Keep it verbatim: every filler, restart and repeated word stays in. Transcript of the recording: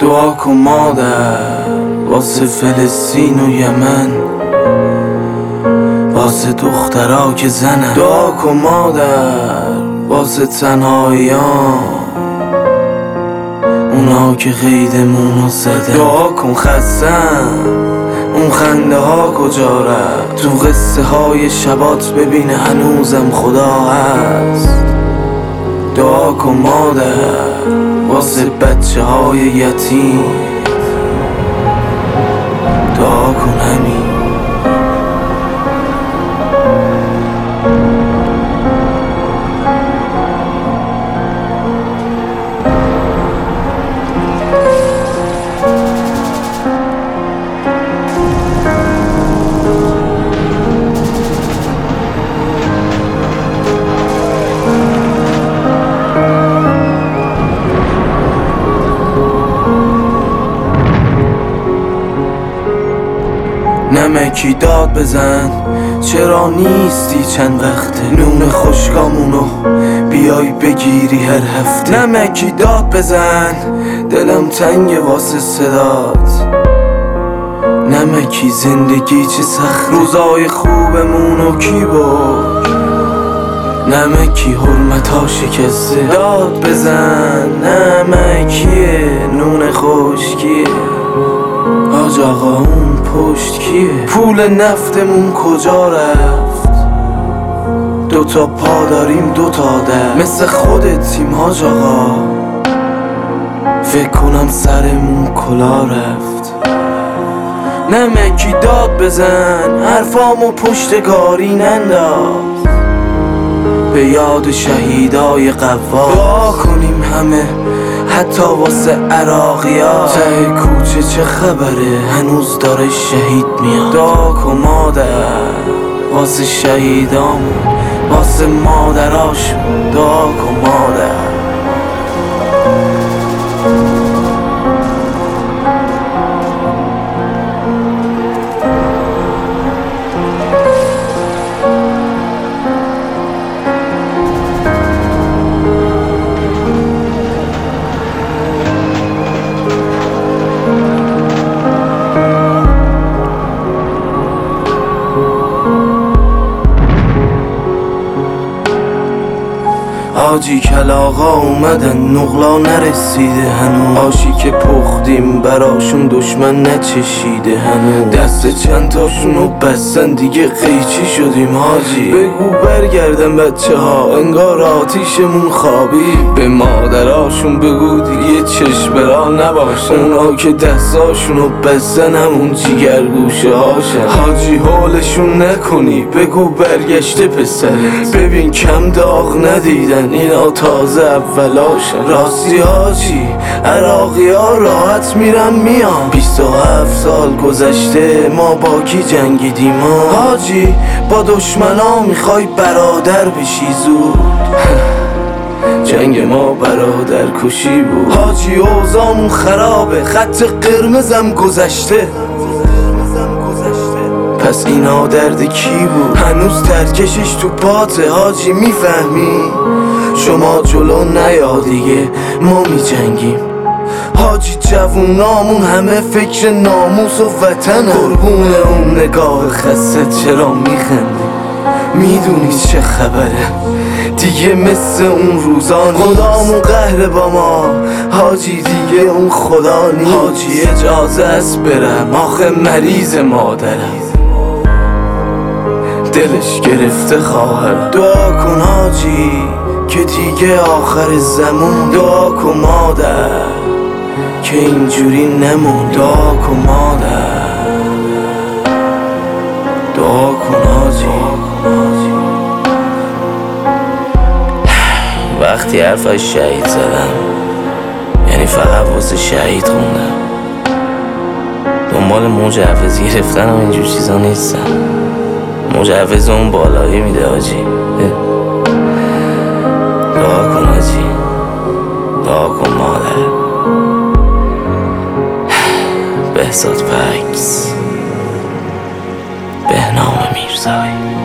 دعا کن مادر واسه فلسطین و یمن، واسه دخترها که زنن. دعا کن مادر واسه تنهاییان، اونا که قیدمونو زدن. دعا کن خستم اون خنده ها کجا رفت، تو قصه های شبات ببینه هنوزم خدا هست. دعا کن مادر واسه بچه های یتیم، دعا کن همین. نمکی داد بزن چرا نیستی چند وقته، نون خشکامونو بیای بگیری هر هفته. نمکی داد بزن دلم تنگ واسه صدات، نمکی زندگی چه سخت، روزای خوبمونو کی برد، نمکی حرمتا شکسته. داد بزن نمکیه نون خشکیه، حاج آقا اون پشت کیه، پول نفتمون کجا رفت، دوتا پا داریم دوتا در، مثل خودتیم حاج آقا، فکر کنم سرمون کلا رفت. نمکی داد بزن حرفامو پشتگاری ننداز، به یاد شهیدای قوار. دعا کنیم همه حتی واسه عراقی ها، ته کوچه چه خبره هنوز داره شهید میاد. دعا کن مادر واسه شهیدامون، واسه مادراشون. دعا کن مادر. حاجی کلاغا اومدن نقلا نرسیده هنوز، آشی که پختیم براشون دشمن نچشیده هنوز، دست چند تاشونو بستن دیگه قیچی شدیم حاجی. بگو برگردن بچه ها انگار آتیشمون خوابی، به مادراشون بگو دیگه چشم را نباشن، اونا که دستاشونو بستن همون جیگر گوشه هاشن. حاجی حالشون نکنی بگو برگشته پسرت، ببین کم داغ ندیدن اینا تازه اولاشن. راستی حاجی عراقی ها راحت میرن میان، بیست و هفت سال گذشته ما با کی جنگیدیم ها. حاجی با دشمنا میخوای برادر بشی زود، جنگ ما برادر کشی بود. حاجی اوضاعمون خرابه خط قرمزم گذشته، پس اینا درد کی بود، هنوز ترکشش تو پاته حاجی میفهمی، شما جلو نیا دیگه ما می جنگیم. حاجی جوونامون همه فکر ناموس و وطن، قربون اون نگاه خسته چرا میخندی، میدونی چه خبره دیگه مثل اون روزا نیست، خدامون قهر با ما حاجی دیگه اون خدا نیست. حاجی اجازه است برم آخه مریض مادرم، دلش گرفته خواهرم. دعا کن حاجی که دیگه آخر زمان، دعا کن مادر که اینجوری نمون. دعا کن مادر، دعا کن حاجی. وقتی حرف از شهید زدم یعنی فقط واسه شهید خوندم، دنبال مجوز گرفتن و اینجور چیزا نیستم، مجوز اون بالایی میده حاجی. دعا کن حاجی، دعا کن مادر. بهزاد فکس، بهنام میرزایی.